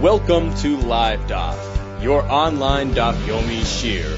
Welcome to Live Daf, your online Daf Yomi Shir.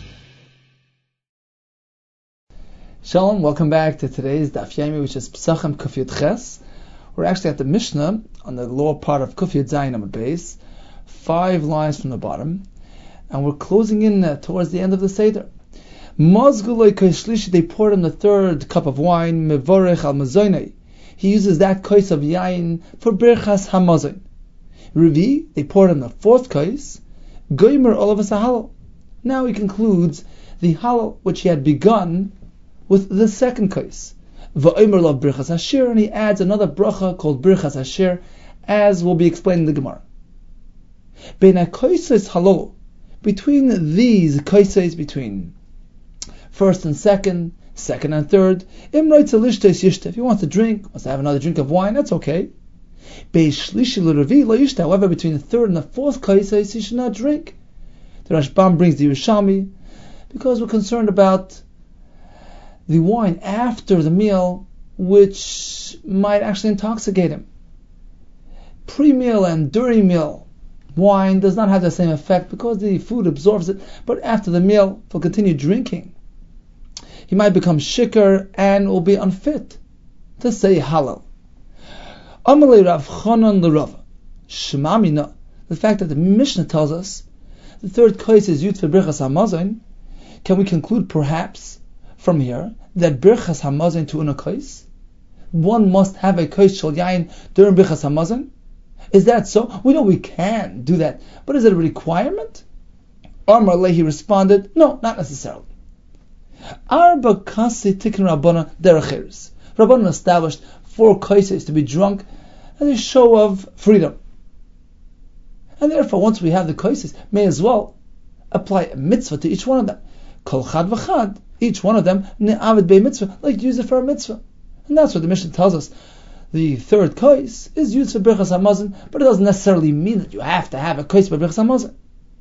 Shalom, welcome back to today's Daf Yomi, which is Pesachim Kuf Yud Ches. We're actually at the Mishnah on the lower part of Kuf Yud Zayin Amud Beis, 5 lines from the bottom, and we're closing in towards the end of the Seder. Mazguloi Kaishlishi, they poured him the third cup of wine, Mevorech al Mazoinei. He uses that kais of yain for Birchas HaMazon. Revi, they poured him the fourth kais, Goimer Olavas HaHalal. Now he concludes the halal which he had begun with the second kais. Va'omer Lav Birchas Hashir, and he adds another bracha called Birchas Hashir, as will be explained in the Gemara. Bein HaKaisos Halal, between these kaisos, between first and second, second and third, if he wants to drink, wants to have another drink of wine, that's okay. However, between the third and the fourth kaisos, he should not drink. The Rashbam brings the Yerushalmi, because we're concerned about the wine after the meal, which might actually intoxicate him. Pre-meal and during meal, wine does not have the same effect because the food absorbs it, but after the meal, if he'll continue drinking, he might become shikar and will be unfit to say halal. Amalei Rav Chanan l'Rav Shemamina, the fact that the Mishnah tells us the third kais is used for Birchas HaMazon, can we conclude perhaps from here that Birchas HaMazon to a kais, one must have a kais shel yain during Birchas HaMazon? Is that so? We know we can do that, but is it a requirement? Amar Lehi responded, no, not necessarily. Arba kasi tikkun Rabbana derecheres. Rabbanan established 4 kaises to be drunk as a show of freedom. And therefore, once we have the kaises, may as well apply a mitzvah to each one of them. Kol chad v'chad, each one of them, ne'avid bei mitzvah, like use it for a mitzvah. And that's what the Mishnah tells us. The third kais is used for Birchas HaMazon, but it doesn't necessarily mean that you have to have a kais for Birchas HaMazon.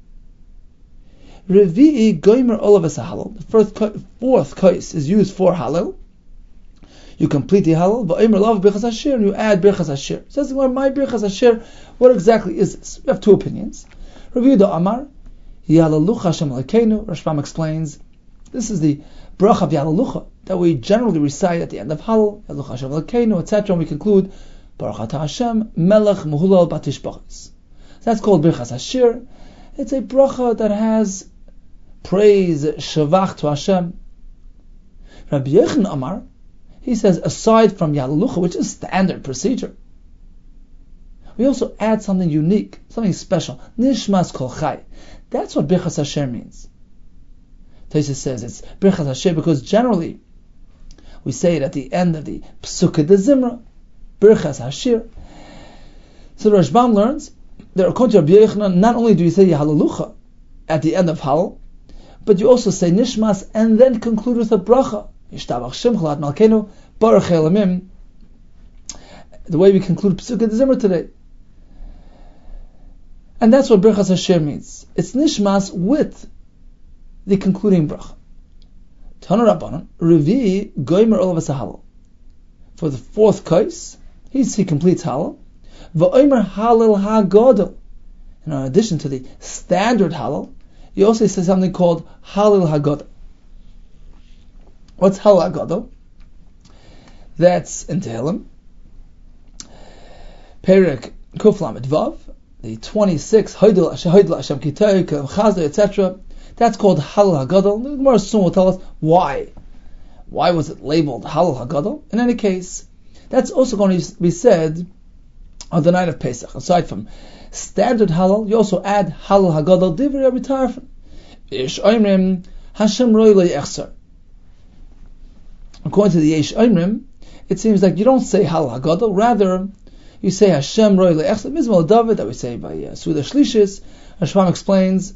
Revi'i goimer olavas halal. The fourth kais is used for halal. You complete the halal, va'omer lav birchas hashir, and you add birchas hashir. Says my birchas hashir, what exactly is this? We have 2 opinions. Revi'i da amar, yalalucha Hashem Elokeinu. Rashbam explains, this is the bracha of yalalucha that we generally recite at the end of halal, yalalucha Hashem Elokeinu, etc. And we conclude, Baruch Atah Hashem melech muhulal batishbachis. That's called birchas hashir. It's a bracha that has praise, shavach to Hashem. Rabbi Yochanan Amar, he says, aside from Yalalucha, which is standard procedure, we also add something unique, something special. Nishmas kol chai. That's what Birchas Hasher means. Tosfos says it's Birchas Hasher because generally we say it at the end of the Pesukei de Zimra, Birchas Hasher. So the Rashbam learns that according to Rabbi Yochanan, not only do you say Yalalucha at the end of Halal, but you also say Nishmas and then conclude with a bracha. Yishtabach Shimcha Ad Malkeinu Baruch Elamim. The way we conclude Pesukei de Zimra today. And that's what Birchas Hasher means. It's Nishmas with the concluding bracha. Tana Rabbanan, Revi Goimer Olavas HaHalal. For the fourth kais, he completes Halal. Va'omer Halal HaGodel. And in addition to the standard Halal, he also says something called Halal HaGodel. What's Halal HaGodel? That's in Tehillim, Perek Kuf Lamed Vav, the 26 Hoidel Hashem Kitayik Chazda, etc. That's called Halal HaGodel. The Gemara soon will tell us why. Why was it labeled Halal HaGodel? In any case, that's also going to be said on the night of Pesach. Aside from standard halal, you also add halal hagadol divrei Rabbi Tarfon. Yesh Omrim Hashem roi lo yechsar. According to the Yesh Omrim, it seems like you don't say halal hagadol, rather you say Hashem roi lo yechsar. Mizmor David that we say by Suda Shlishis. Rashbam explains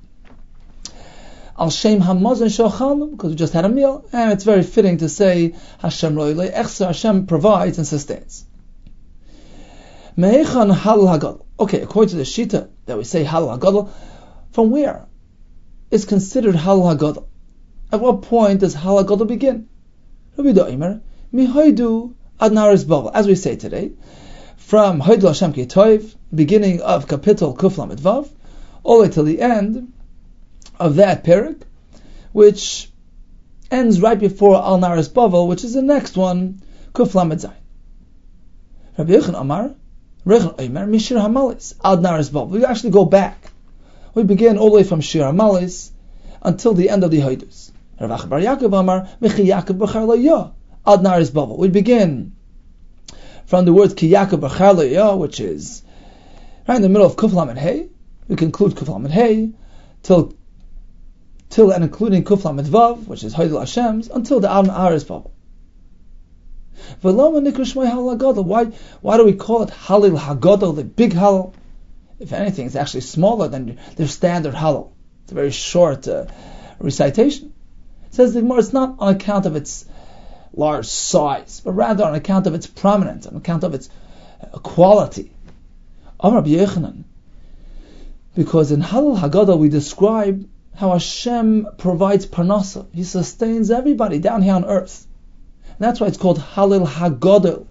Al Shem Hamazon Shochalnu, because we just had a meal, and it's very fitting to say Hashem roi lo yechsar. Hashem provides and sustains. Me'echan halal hagadol. Okay, according to the Shita that we say halal hagadol, from where is considered halal hagadol? At what point does halal hagadol begin? Rabbi Doimer, mihaidu ad naris bavel, as we say today, from Hoidel Hashem Ki Toiv, beginning of Kapitel Kuf Lamed Vav, all the way till the end of that parak, which ends right before Al Naris Bavel, which is the next one, Kuf Lamed Zayin. Rabbi Yochanan Amar, Rechon Omer, Mishir Hamalis, Al Naris Bavel. We actually go back. We begin all the way from Shir Hamalis until the end of the Haidus. Rav Acha Bar Yaakov Amar, Michi Yaakov B'char Lo Ad Naris Bavel. We begin from the words Ki Yaakov B'char Lo which is right in the middle of Kuf Lamed Hey. We conclude Kuf Lamed Hey till and including Kuf Lamed Vav, which is Hoidel Hashem's, until the Ad Naris Bavel. V'loma nikra Shmoi Halal HaGadol. Why do we call it Halil HaGadol, the big Halal? If anything, it's actually smaller than their standard Halal. It's a very short recitation. It says the Gemara, it's not on account of its large size, but rather on account of its prominence, on account of its quality. Amar Rabbi Yochanan, because in Halal Haggadah we describe how Hashem provides parnasa. He sustains everybody down here on earth. And that's why it's called Halal Haggadah.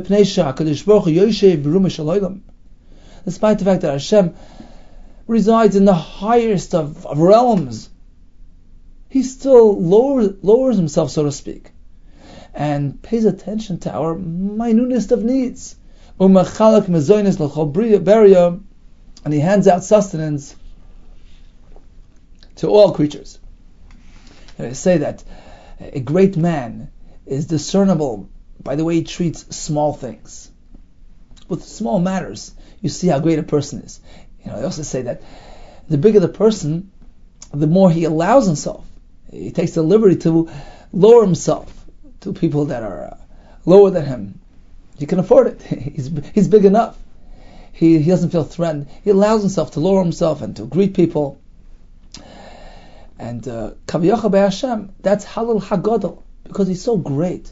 Despite the fact that Hashem resides in the highest of realms, he still lowers himself, so to speak, and pays attention to our minutest of needs. And he hands out sustenance to all creatures. They say that a great man is discernible by the way he treats small things. With small matters, you see how great a person is. They also say that the bigger the person, the more he allows himself. He takes the liberty to lower himself to people that are lower than him. He can afford it. He's big enough. He doesn't feel threatened. He allows himself to lower himself and to greet people. And Kaviyachah by Hashem, that's Halal Haggadah, because he's so great.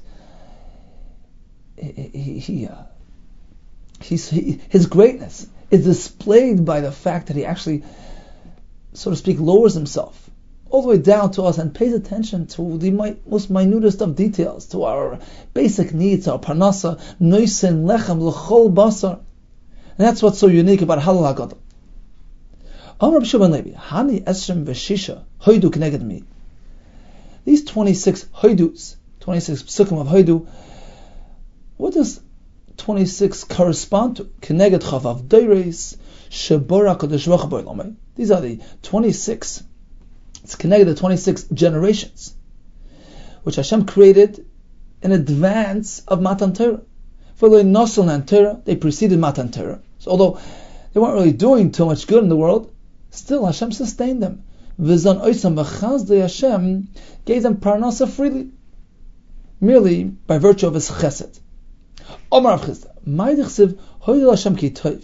His greatness is displayed by the fact that he actually, so to speak, lowers himself all the way down to us and pays attention to the most minutest of details, to our basic needs, our parnasa, noisen lechem l'chol basar. And that's what's so unique about Halal Haggadah. Amar Rabbi Shimon Levi, Hani Esrim Veshisha Hoidu Kneged Mi. These 26 Hoidus, 26 psukim of Hoidu, what does 26 correspond to? Kneged Chavav Deires Shebora Kodesh Baruch Hu B'Olamai. These are the 26. It's connected to 26 generations, which Hashem created in advance of Matan Torah. For the Nosel and Torah, they preceded Matan Torah. So although they weren't really doing too much good in the world, still Hashem sustained them. V'zon oisam v'chazdei Hashem gave them parnasa freely, merely by virtue of His chesed. Omar Rav Chisda, Ma'idich Hoidel Hashem ki toiv.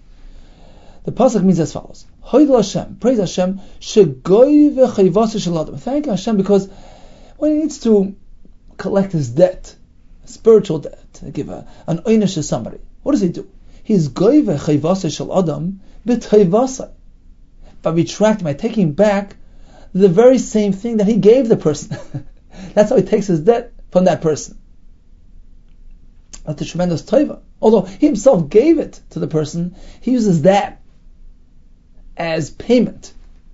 The pasuk means as follows: Hoidel Hashem, praise Hashem, shegoy v'chayvasa shel adam. Thank Hashem because when He needs to collect His debt, spiritual debt, to give an oynish to somebody, what does He do? He's goy v'chayvasa shel adam b'tayvasa, by retracting, by taking back the very same thing that He gave the person. That's how He takes His debt from that person. That's a tremendous taiva. Although He Himself gave it to the person, He uses that as payment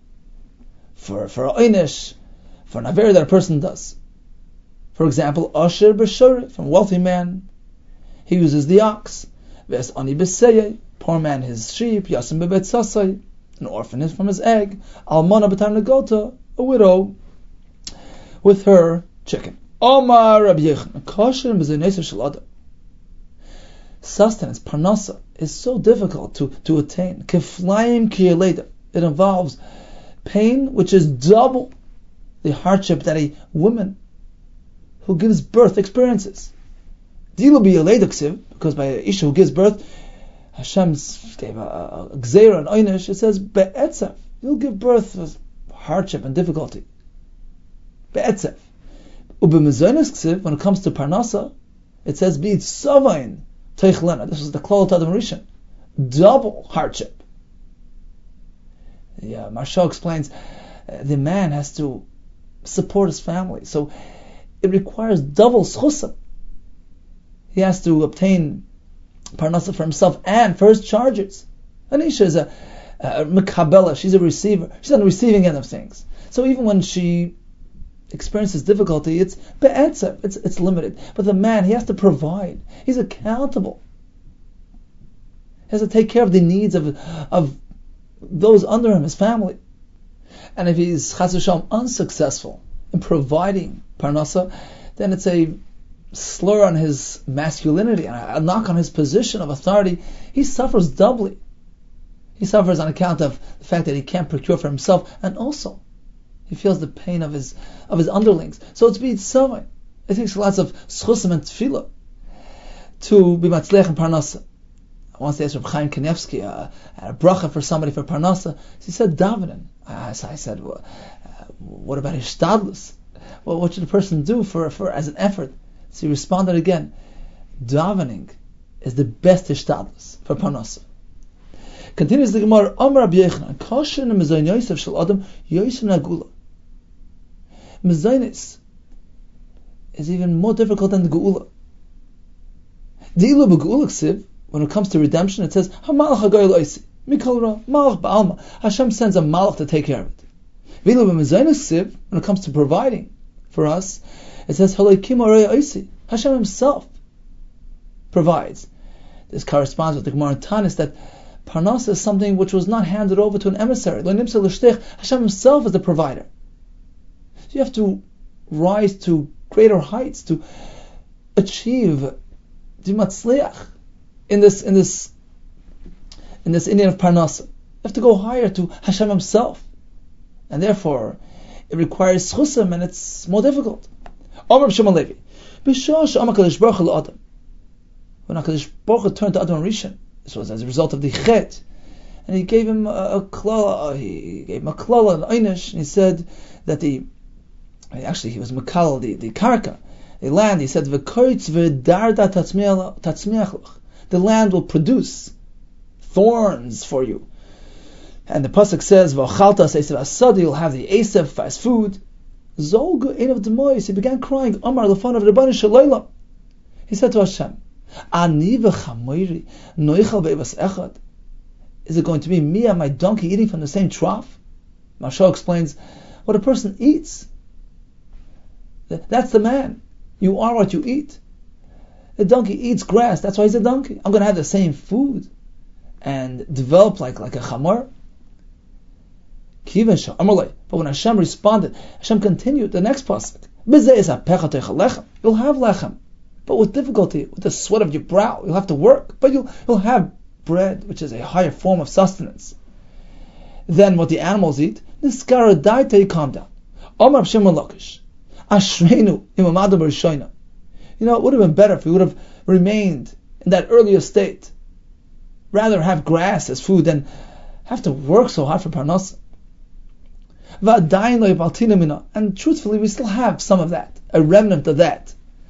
for oynish, for an aver that a person does. For example, Asher b'shoreh, from a wealthy man, he uses the ox. Ves ani b'seyeh, poor man his sheep. Yasim b'bet sasai, an orphan is from his egg. Almana b'tarnegota, a widow with her chicken. Omar Rabbi Yochanan, kosher b'zeinesa shel adam. Sustenance, parnasa, is so difficult to attain. Keflayim kiyeleda. It involves pain, which is double the hardship that a woman who gives birth experiences. Dilu biyeleda ksiv, because by a isha who gives birth, Hashem gave a gzeira, an oynish. It says be'etzef. You'll give birth with hardship and difficulty. Be'etzef. Ubemizonis ksiv, when it comes to parnasa, it says be'it savain. This was the Klal Tadam Rishon. Double hardship. Marshal explains the man has to support his family, so it requires double schusa. He has to obtain parnasa for himself and for his charges. Anisha is a mekabela, she's a receiver. She's on the receiving end of things. So even when she experiences difficulty, it's be'etzer, it's limited. But the man, he has to provide. He's accountable. He has to take care of the needs of those under him, his family. And if he's chas v'shalom unsuccessful in providing parnasa, then it's a slur on his masculinity and a knock on his position of authority. He suffers doubly. He suffers on account of the fact that he can't procure for himself, and also he feels the pain of his underlings. So it's b'yitzavai. It takes lots of schusim and tefillah to be matzlech in parnasa. I once asked Reb Chaim Kanievsky a bracha for somebody for parnasa. He said davening. I said, well, what about hishtadlus? Well, what should a person do for as an effort? So he responded again, davening is the best hishtadlus for parnasa. Continues the Gemara, Amar Rabbi Yochanan, kosher mezayin Yosef shel Adam Yosef nagula. Mezainis is even more difficult than the geula. Di'ilu begeula ksiv, when it comes to redemption, it says, HaMalach HaGoyel Oisi, Mikol Ra, Malach Ba'alma. Hashem sends a Malach to take care of it. Di'ilu b'mezainis ksiv, when it comes to providing for us, it says, Haloikim Arei Oisi. Hashem himself provides. This corresponds with the Gemara in Tanis that parnasa is something which was not handed over to an emissary. Hashem himself is the provider. So you have to rise to greater heights to achieve dimatzliach in this Indian of parnasa. You have to go higher to Hashem himself, and therefore it requires chusim, and it's more difficult. Amar Shimon Levi, b'shah she'amar Kadosh Baruch Hu l'Adam. When HaKadosh Baruch Hu turned to Adam Rishon, this was as a result of the chet, and he gave him a klala. He gave him a klala, an einish, and he said that he was makal the karka, the land. He said v'koitz v'darda tatzmiach. The land will produce thorns for you. And the pasuk says v'achalta seisev asadi. You'll have the esev fast food. Zolga ein of demois. He began crying. Amar lefan of Rebbeinu Shalom. He said to Hashem, Ani v'chamoiri noichal be'evas echad. Is it going to be me and my donkey eating from the same trough? Mashal explains, what a person eats, that's the man. You are what you eat. A donkey eats grass, that's why he's a donkey. I'm going to have the same food and develop like a chamor. But when Hashem responded, Hashem continued the next pasuk. You'll have lechem, but with difficulty, with the sweat of your brow. You'll have to work, but you'll have bread, which is a higher form of sustenance than what the animals eat. Niskara daita, calm down. Omar Shimon Lakish, Ashreinu imamadu b'rishoina. You know, it would have been better if we would have remained in that earlier state. Rather have grass as food than have to work so hard for parnasa. And truthfully, we still have some of that, a remnant of that.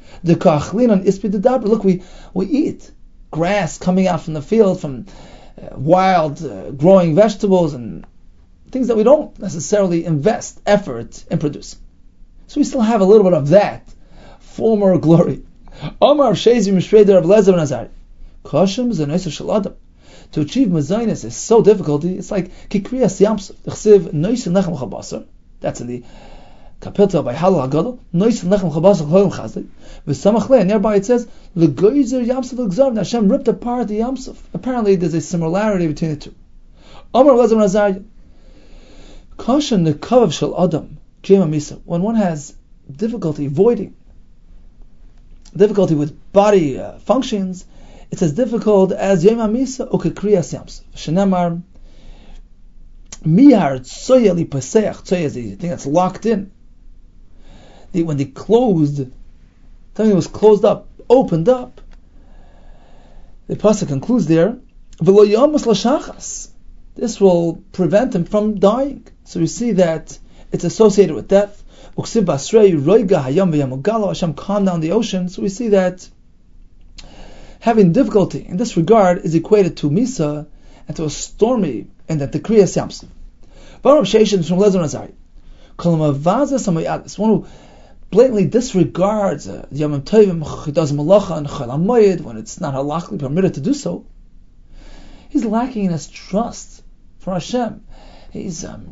Look, we eat grass coming out from the field, from wild growing vegetables and things that we don't necessarily invest effort in producing. So we still have a little bit of that former glory. To achieve mezainis is so difficult. It's like kikriyas yamsuf. That's in the Kapilta by Halal Hagadol. Noisin lechem chabasar cholim chazdik. V'samachle. Nearby it says the goyzer yamsuf l'gzav. Hashem ripped apart the yamsuf. Apparently, there's a similarity between the two. Amar Elazar Nazariya. Kashan the kavav shel adam kiyama misa. When one has difficulty with body functions, it's as difficult as Yom Misa or Kekriyas Yamsuf. Shenemar Mihar Tzoya Li Paseach. Tzoya is the thing that's locked in. When they closed, something was closed up, opened up. The pasuk concludes there. V'lo Yamus Lashachas. This will prevent him from dying. So we see that it's associated with death. Uksiv Basrei Roiga Hayam V'Yamugalo. Hashem calmed down the ocean. So we see that having difficulty in this regard is equated to Misa and to a stormy and that the Kriyas Yamsuf. Baruch Sheishin from Lezer Nazari. One who blatantly disregards Yom Tovim, he does malacha and Chol HaMoed when it's not halachically permitted to do so, he's lacking in his trust for Hashem. He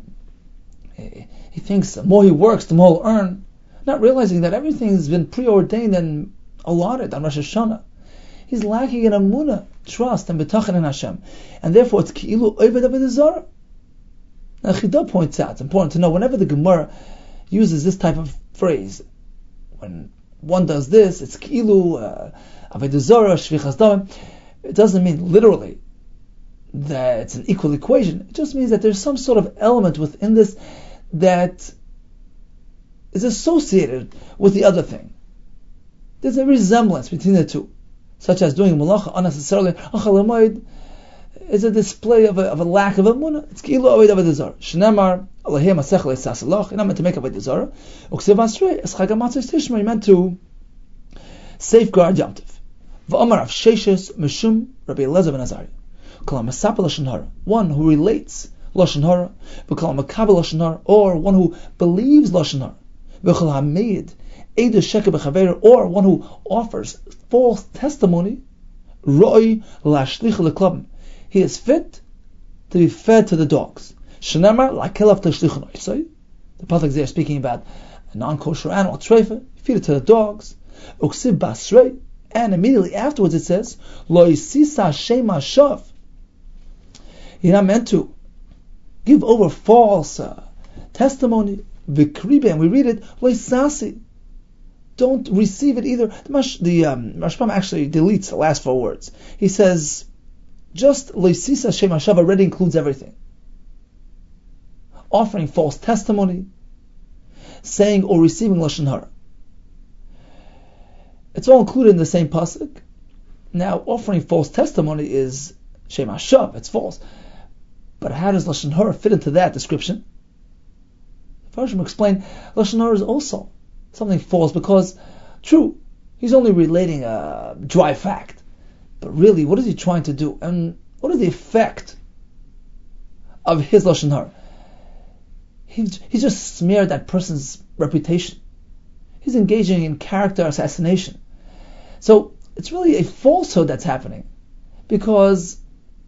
thinks the more he works, the more he'll earn, not realizing that everything has been preordained and allotted on Rosh Hashanah. He's lacking in emunah, trust, and betachan in Hashem, and therefore it's ki'ilu oved avodah zarah. Now Chida points out, it's important to know, whenever the Gemara uses this type of phrase, when one does this, it's ki'ilu avodah zarah, shvichas damim. It doesn't mean literally that it's an equal equation. It just means that there's some sort of element within this that is associated with the other thing. There's a resemblance between the two, such as doing malacha unnecessarily. Chol HaMoed is a display of a lack of emunah. It's ki'ilu oved avodah zarah. Shneimar Elohim asechel esasalach. You're not meant to make avodah zarah. Uksiv asrei es chag hamatzos tishma. You're meant to safeguard Yom Tov. V'amar av sheishes mishum Rabbi Elazar ben Azariah. One who relates Lashon Hara, or one who believes Lashon Hara, or one who offers false testimony, he is fit to be fed to the dogs. The Pasuk there speaking about a non-kosher animal, treifa, feed it to the dogs. And immediately afterwards it says, Lo yisisa shema shav. You're not meant to give over false testimony. Vikribe, and we read it, Loisasi. Don't receive it either. The Rashbam actually deletes the last 4 words. He says, just Loisisa Shem Hashav already includes everything. Offering false testimony, saying or receiving Lashon Hara. It's all included in the same pasuk. Now, offering false testimony is Shem Hashav, it's false. But how does Lashon Hara fit into that description? The Farshim explain Lashon Hara is also something false, because, true, he's only relating a dry fact. But really, what is he trying to do? And what is the effect of his Lashon Hara? He's just smeared that person's reputation. He's engaging in character assassination. So, it's really a falsehood that's happening, because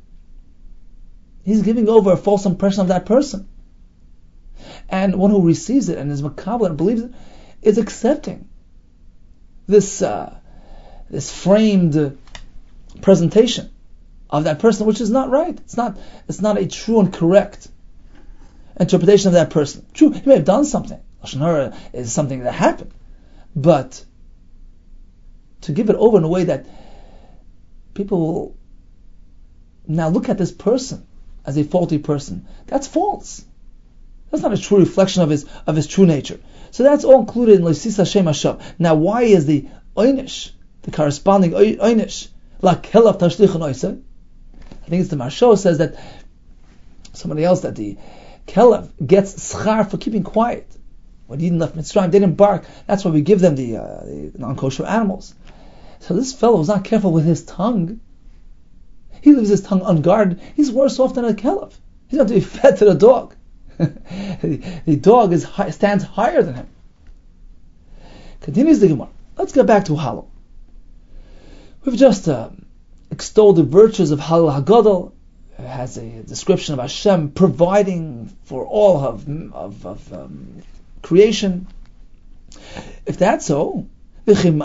he's giving over a false impression of that person. And one who receives it and is makabel and believes it is accepting this framed presentation of that person, which is not right. It's not a true and correct interpretation of that person. True, he may have done something. Lashon Hara is something that happened. But to give it over in a way that people will now look at this person as a faulty person, that's false. That's not a true reflection of his true nature. So that's all included in Loisisa Shem Hashav. Now, why is the Oynish, the corresponding Oynish, La Kelav Tashlichon Oisei? I think it's the Marsho says that somebody else, that the Kelav gets schar for keeping quiet. When Eden left Mitzrayim, they didn't bark. That's why we give them the non-kosher animals. So this fellow was not careful with his tongue. He leaves his tongue unguarded. He's worse off than a Kelav. He's going to be fed to the dog. The dog stands higher than him. Continues the Gemara. Let's get back to Halal. We've just extolled the virtues of Halal HaGadol. It has a description of Hashem providing for all of creation. If that's so, if we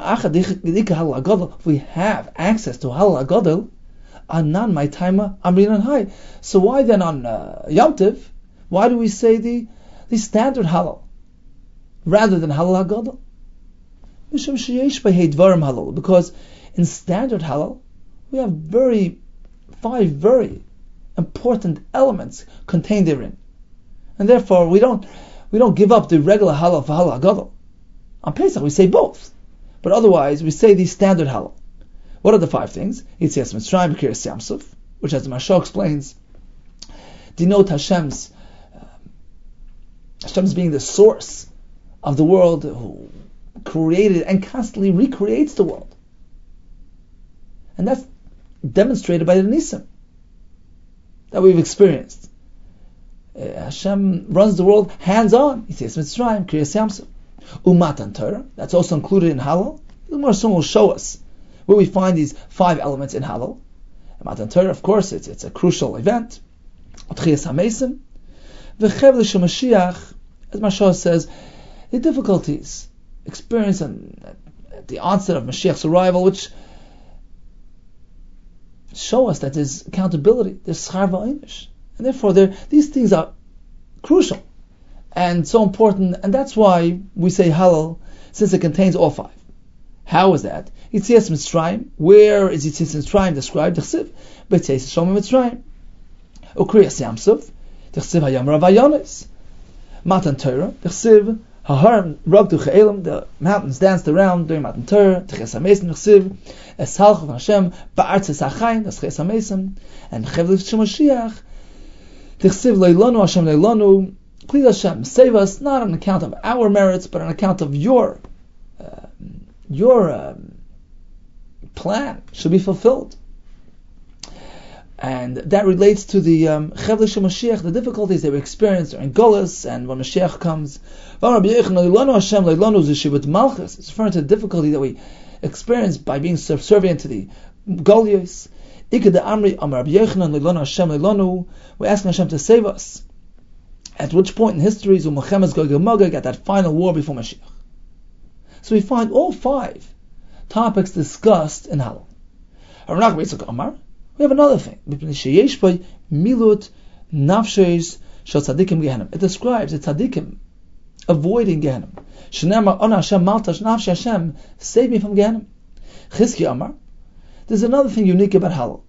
have access to Halal HaGadol, Anan my timer Amrinan Hai. So why then on Yom Tov, why do we say the standard halal rather than halal hagadol? Because in standard halal we have 5 very important elements contained therein, and therefore we don't give up the regular halal for halal hagadol. On Pesach we say both, but otherwise we say the standard halal. What are the 5 things? Yitzias Mitzrayim, Kiryas Yamsuf, which, as the Mashal explains, denote Hashem's being the source of the world, who created and constantly recreates the world. And that's demonstrated by the Nisim that we've experienced. Hashem runs the world hands-on. Yitzias Mitzrayim, Kiryas Yamsuf. Umatan Torah, that's also included in halal. The Gemara soon will show us where we find these 5 elements in halal. Matan Torah, of course, it's a crucial event. Tchias HaMesim. V'chev Mashiach, as Mashal says, the difficulties experienced at the onset of Mashiach's arrival, which show us that there's accountability, there's schar v'einish, and therefore these things are crucial and so important, and that's why we say halal, since it contains all 5. How is that? Yitzias Mitzrayim. Where is Yitzias Mitzrayim described? T'chsiv B'tzeis Shomim Mitzrayim. Ukriyas Yamsuf. T'chsiv Hayam Ravayonis. Matan Torah. T'chsiv Haharim Ragdu Cha'elim. The mountains danced around during Matan Torah. T'chsiv HaMesim. T'chsiv Eshalchu Hashem Ba'artzes Achayim. T'chsiv HaMesim. And Chevliv Shemashiach. T'chsiv Leilonu Hashem Leilonu. Please Hashem, save us, not on account of our merits, but on account of your plan should be fulfilled. And that relates to the Chevli Mashiach, the difficulties they were experienced during Golus, and when Mashiach comes. It's referring to the difficulty that we experience by being subservient to the Goliaths. We're asking Hashem to save us. At which point in history is Mulchemes Gog Magog, at that final war before Mashiach. So we find all 5 topics discussed in halal. We have another thing. It describes the tzaddikim avoiding Gehenna. Save me from Gehenna. There's another thing unique about halal.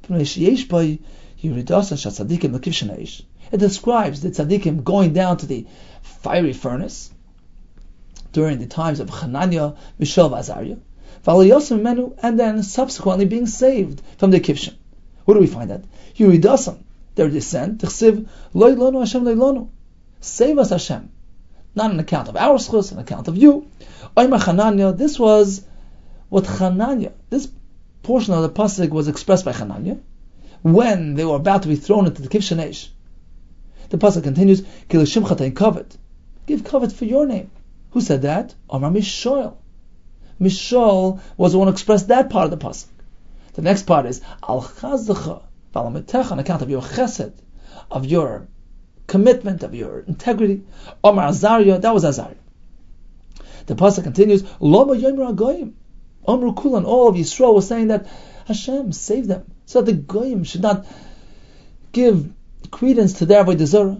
It describes the tzaddikim going down to the fiery furnace during the times of Hananiah, Mishael, Azariah, and then subsequently being saved from the Kivshin. Where do we find that? Yuridasam, their descent, T'chsiv, Lo Ilonu Hashem Lo Ilonu. Save us Hashem. Not on account of our schus, on account of you. Omer Hananiah, this was what Hananiah, this portion of the pasuk was expressed by Hananiah, when they were about to be thrown into the Kivshin Eish. The pasuk continues, Kilishimcha Tein Kavod. Give kavod for your name. Who said that? Amar Mishael. Mishael was the one who expressed that part of the pasuk. The next part is Al Chazdecha Valametecha, on account of your chesed, of your commitment, of your integrity. Amar Azariah, that was Azariah. The pasuk continues, Loma Yomer Agoyim. Amru Kulan, all of Yisrael was saying that Hashem save them, so that the Goyim should not give credence to their avodah zarah.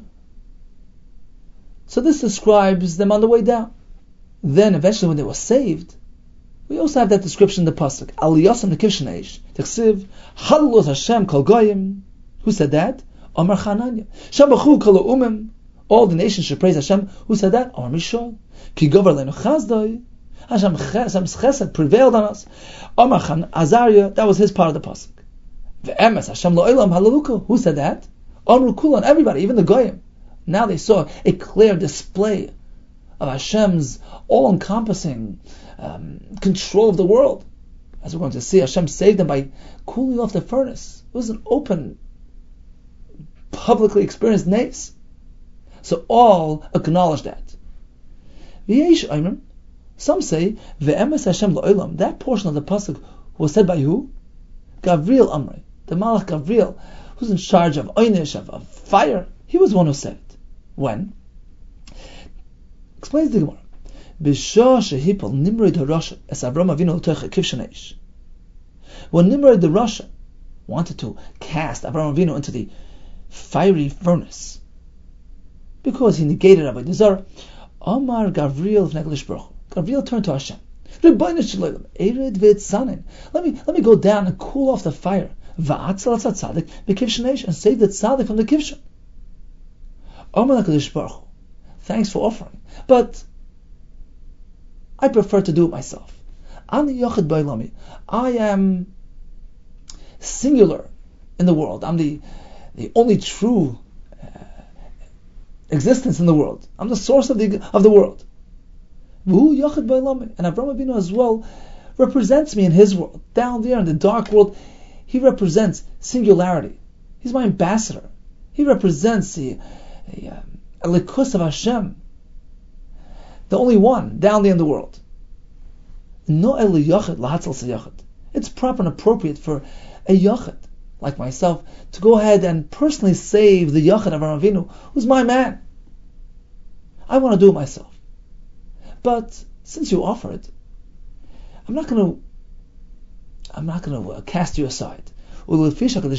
So this describes them on the way down. Then eventually when they were saved, we also have that description in the pasuk. Aliyasam Nekivshin Eish. T'chsiv Hallos Hashem Kol Goyim. Who said that? Amar Chananya. Shabachu Kol Umim. All the nations should praise Hashem. Who said that? Amar Mishal. Ki Gover Leinu Chazdai. Hashem's chesed prevailed on us. Amar Azariah. That was his part of the pasuk. Ve'emes Hashem Lo'elam Halaluka. Who said that? Amru Kulan. Everybody, even the Goyim. Now they saw a clear display of Hashem's all-encompassing control of the world. As we're going to see, Hashem saved them by cooling off the furnace. It was an open, publicly experienced nace. So all acknowledge that. Some say, Ve'emes Hashem Lo'olam. That portion of the pasuk was said by who? Gavriel Amri. The Malach Gavriel, who's in charge of Oynish, of fire. He was the one who said it. When? Explains the Gemara. When Nimrod the Rasha wanted to cast Avraham Avinu into the fiery furnace, because he negated Avodah Zarah, Amar Gavriel v'Neglish Baruch. Gavriel turned to Hashem. Let me go down and cool off the fire. And save the tzaddik from the kivshin. Amar Neglish Baruch. Thanks for offering, but I prefer to do it myself. I am singular in the world. I'm the only true existence in the world. I'm the source of the world. And Avraham Avinu as well represents me in his world. Down there in the dark world, he represents singularity. He's my ambassador. He represents a likus of Hashem. the only one down there in the world. No eli yachid lahatzal seyachid. It's proper and appropriate for a yachid like myself to go ahead and personally save the yachid of Avraham Avinu, who's my man. I want to do it myself. But since you offer it, I'm not going to cast you aside. But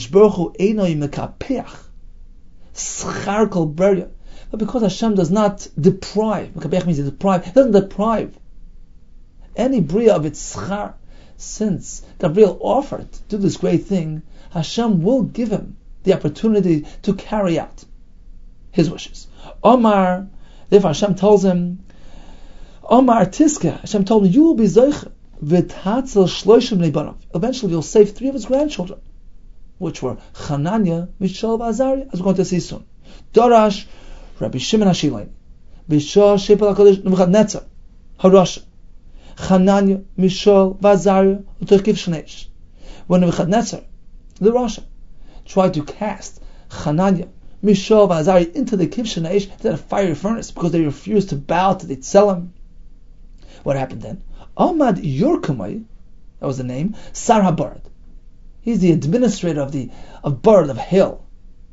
because Hashem does not deprive, Mekabech means deprive, it doesn't deprive any bria of its schar. Since Gabriel offered to do this great thing, Hashem will give him the opportunity to carry out his wishes. Omar, therefore Hashem tells him, Omar Tiska, Hashem told him, you will be Zoich v'tatzel shloishim leibanav. Eventually you'll save 3 of his grandchildren, which were Chananya, Mishael, and Azariah, as we're going to see soon. Darash, Rabbi Shimon HaShiloni, Bishah Shepel HaKadosh Nebuchadnezzar, Harasha, Chananya, Mishael, Azariah, Uterkiv Shnesh. When Nebuchadnezzar, the Rasha, tried to cast Chananya, Mishael, and Azariah into the Kiv Shnesh, into the fiery furnace, because they refused to bow to the Tzelem, what happened then? Ahmad Yorkamai, that was the name, Sar HaBarad. He's the administrator of Barad, of hail,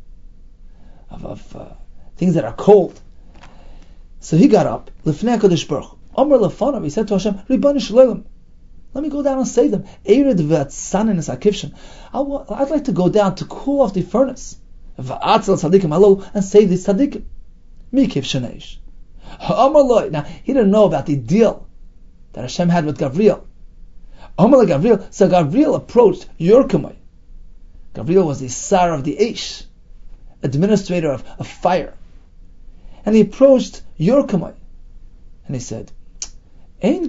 of things that are cold. So he got up, Lefnei HaKadosh Baruch Hu. Amar Lefanav, he said to Hashem, Ribbanu Shalom, let me go down and save them. Ered v'atzanin es hakivshin. I'd like to go down to cool off the furnace. V'atzal tzadikim halol, and save the tzadikim. Mi kivshin eish. Amar Loi. Now, he didn't know about the deal that Hashem had with Gabriel. Amar Gabriel. So Gabriel approached Yorkamai. Gabriel was the Sar of the Eish, administrator of fire. And he approached Yorkamai. And he said, you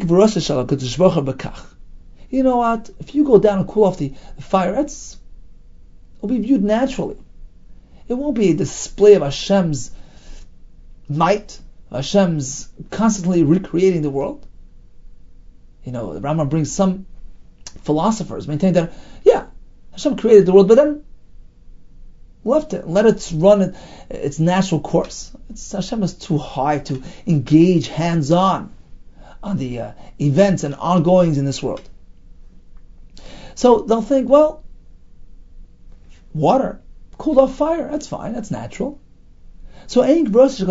know what? If you go down and cool off the fire, it'll be viewed naturally. It won't be a display of Hashem's might, Hashem's constantly recreating the world. The Rambam brings some philosophers maintain that, Hashem created the world, but then left it and let it run its natural course. Hashem is too high to engage hands-on on the events and ongoings in this world. So they'll think, well, water cooled off fire, that's fine, that's natural. So this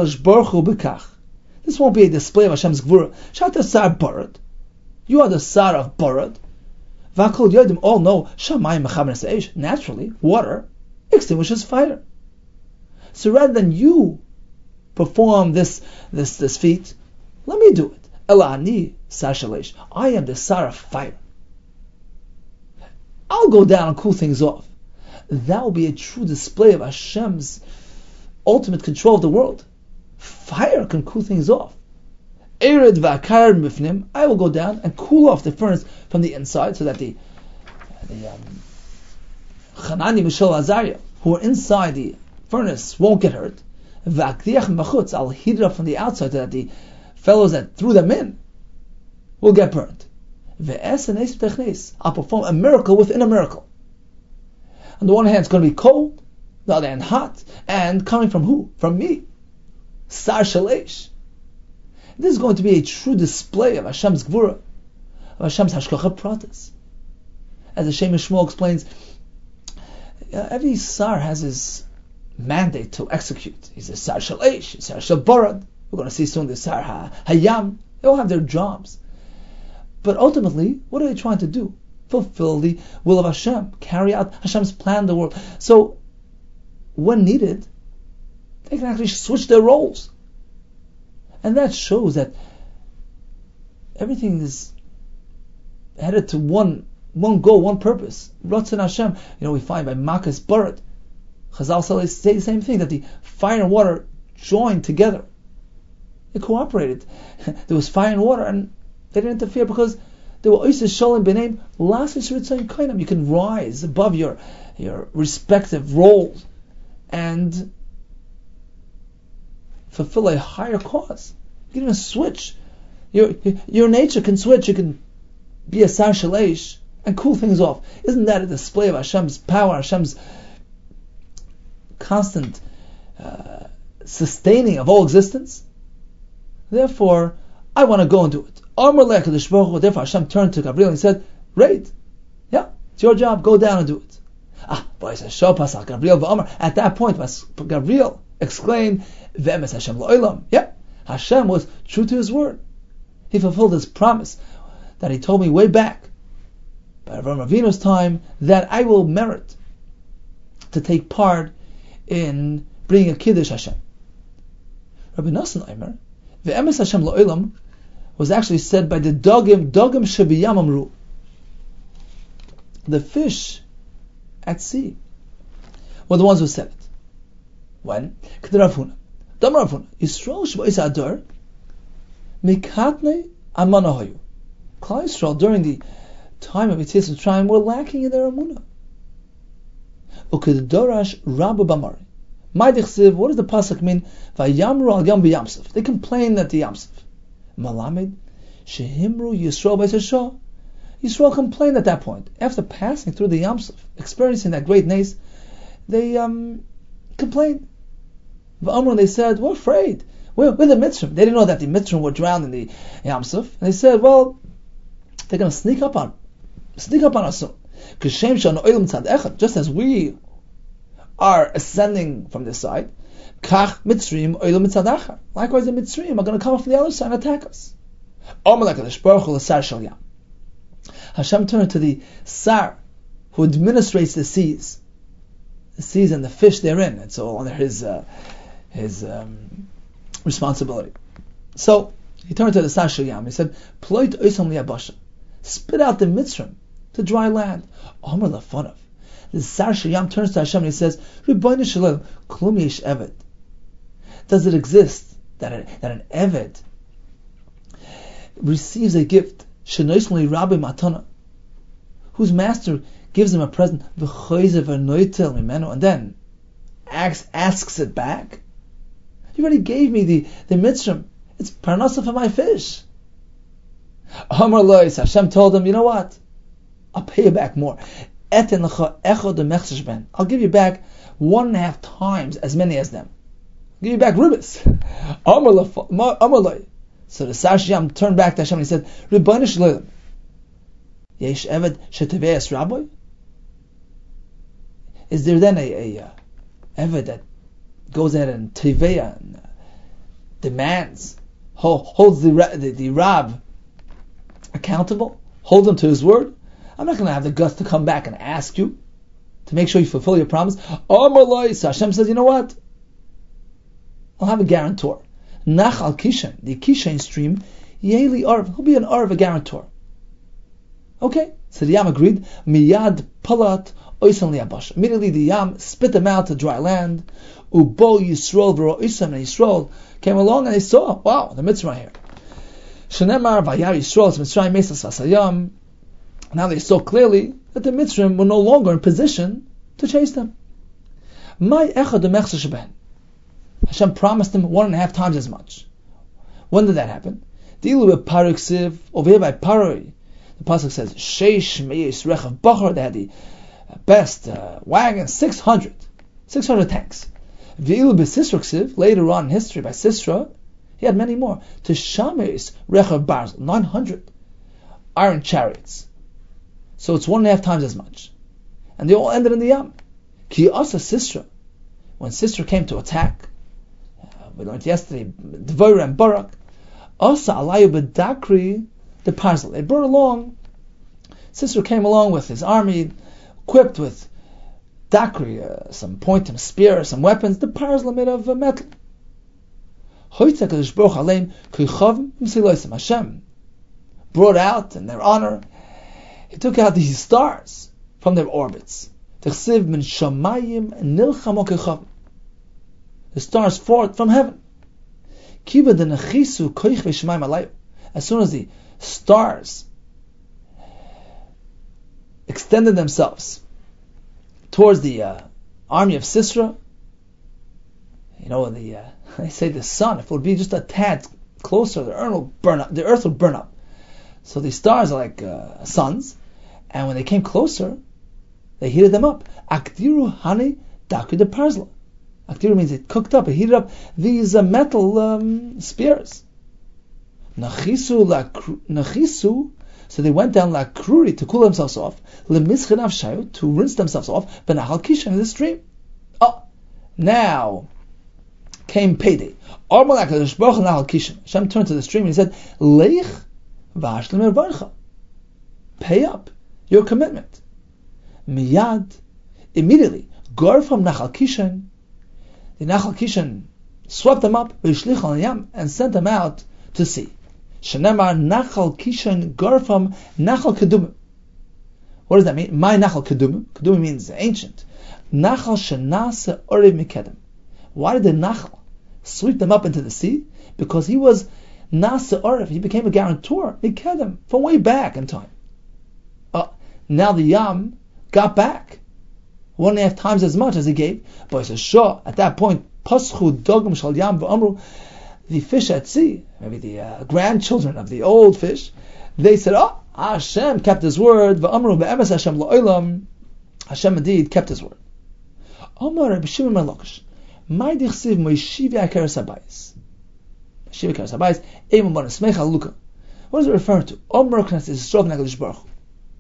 won't be a display of Hashem's gvura. Shata Sar Barad, you are the Sar of Barad. V'akol yodim, all know Shamayim mechaber eish. Naturally, water extinguishes fire. So rather than you perform this feat, let me do it. Elani Sar Shalesh. I am the Sar of fire. I'll go down and cool things off. That will be a true display of Hashem's ultimate control of the world. Fire can cool things off. Ered v'akar mifnim. I will go down and cool off the furnace from the inside, so that the Chanani, Mishael, Azariah, who are inside the furnace, won't get hurt. V'akdiach machutz. I'll heat it up from the outside, so that the fellows that threw them in will get burnt. I'll perform a miracle within a miracle. On the one hand, it's going to be cold, the other hand, hot, and coming from who? From me, Sar Shalesh. This is going to be a true display of Hashem's gvura, of Hashem's hashgacha pratis. As the Shem Shmuel explains, every Sar has his mandate to execute. He's a Sar Shalesh, a Sar Shabarad. We're going to see soon the Sar Hayam. They all have their jobs. But ultimately, what are they trying to do? Fulfill the will of Hashem, carry out Hashem's plan in the world. So, when needed, they can actually switch their roles. And that shows that everything is headed to one goal, one purpose. Ratzon Hashem. We find by Makas Barat, Chazal say the same thing, that the fire and water joined together. They cooperated. There was fire and water, and they didn't interfere because they were Oises Shalom B'Neim Lasis Ritzayin Kainam. You can rise above your respective roles and fulfill a higher cause. You can even switch. Your nature can switch. You can be a Sar Shalesh and cool things off. Isn't that a display of Hashem's power, Hashem's constant sustaining of all existence? Therefore, I want to go and do it. Therefore Hashem turned to Gabriel and said, right, yeah, it's your job, go down and do it. But at that point, Gabriel exclaimed, yeah, Hashem was true to his word. He fulfilled his promise that he told me way back, by Avraham Avinu's time, that I will merit to take part in bringing a Kiddush Hashem. Rabbi Nassan Eimer, Ve'emes Hashem Lo'olam was actually said by the Dogim Shebiyam Amru. The fish at sea were the ones who said it. When? K'der Rav Huna, Yisrael Sh'ba'is Adar, Mikatnei Amanahoyu. Klal Yisrael during the time of Yetzias Mitzrayim were lacking in their Amunah. Ukedorash Rabba Bamari. What does the pasuk mean? Vayamru al Yam b'Yamsuf. They complained that the Yamsuf. Malamed Shehimru Yisrael b'Yisrael. Yisrael complained at that point. After passing through the Yamsuf, experiencing that great nace, they complained. V'amru, they said, we're afraid. We're the Mitzrim. They didn't know that the Mitzrim were drowned in the Yamsuf. And they said, well, they're going to sneak up on us soon. Just as we are ascending from this side, Kach Mitzrim Oilam Mitzad. Likewise, the Mitzrim are going to come up from the other side and attack us. Hashem turned to the Sar, who administrates the seas and the fish therein. It's all under his responsibility. So he turned to the Sar Shel Yam. He said, "Ploit oisam liyabasha, spit out the Mitzrim to dry land." Omer lafanav. The Sar Shel Yam turns to Hashem and he says, "Ribono shel olam, klum yesh eved." Does it exist that an eved receives a gift, shenoisli rabbi matana, whose master gives him a present, and then asks it back? You already gave me the mitzvah. It's parnasa for my fish. Amar Lois, Hashem told him, you know what? I'll pay you back more. I'll give you back 1.5 times as many as them. I'll give you back ribis. Amar Lois. So the Sar Shel Yam turned back to Hashem and he said, Ribono shel olam, yesh eved sheteveis rabbi? Is there then a eved that goes ahead and teveya and demands, holds the rab accountable, holds him to his word? I'm not going to have the guts to come back and ask you to make sure you fulfill your promise. Amar Lois, Hashem says, you know what? I'll have a guarantor. Nach al Kishan, the Kishan stream, Yeli Arv, he'll be an Arv, a guarantor. Okay, so the Yam agreed. Miyad Palat Oisan Liabash. Immediately the Yam spit them out to dry land. Ubo Yisrael v'ro Oisan, and Yisrael came along and they saw, wow, the mitzvah here. Shenemar Vayar Yisrael Mitzrayim Mesas Vasayam. Now they saw clearly that the Mitzrayim were no longer in position to chase them. My Echad Mechsa Sheben. Hashem promised him 1.5 times as much. When did that happen? Over here by Paroi, the pasuk says, Sheish Meis Rechav Bachar, they had the best wagon, 600 tanks. Later on in history, by Sisra, he had many more. To Shameis Rechav Barzel, 900 iron chariots. So it's 1.5 times as much. And they all ended in the Yam. Ki Asa Sisra, when Sisra came to attack, we learned yesterday, Dvorah and Barak, Asa Alayu B'Dakri, the Parzal. They brought along, Sisera came along with his army, equipped with Dakri, some point, spear, some weapons. The Parzal made of metal. Hashem brought out in their honor, he took out these stars from their orbits. The stars fought from heaven. As soon as the stars extended themselves towards the army of Sisera, they say the sun, if it would be just a tad closer, the earth would burn up. So the stars are like suns, and when they came closer, they heated them up. Akdiru hani daku de parzla. Akdiru means it cooked up, it heated up these metal spears. Nachisu, so they went down Lakruri to cool themselves off, Lemischin Avshayu, to rinse themselves off, Benachal Kishan, in the stream. Oh, now came payday. Hashem turned to the stream and he said, Leich v'ashlim ervarcha. Pay up your commitment. Miyad, immediately, Gar from Nachal Kishan, the Nachal Kishan swept them up, and sent them out to sea. Shenemar Nachal Kishan Gar from Nachal Kedumim. What does that mean? My Nachal Kedumim. Kedumim means ancient. Nachal Shenase Orev Mikedem. Why did the Nachal sweep them up into the sea? Because he was Nase Orev. He became a guarantor, Mikedem, from way back in time. Now the Yam got back 1.5 times as much as he gave. But he says, sure, at that point, Paschu Dogum Shal Yam V'Amru, the fish at sea, maybe the grandchildren of the old fish, they said, Hashem kept his word, V'Amru Be'emes Hashem La'olam, Hashem indeed kept his word. Omar Rabbi Shimon ben Lakish, Mai Dichsiv Moishivi Akeres Habayis. Moishivi Akeres Habayis, Eimon Bar Nesmech Haluka. What is it referring to? Omar Knesset Yisrael V'Nagadish Baruch Hu.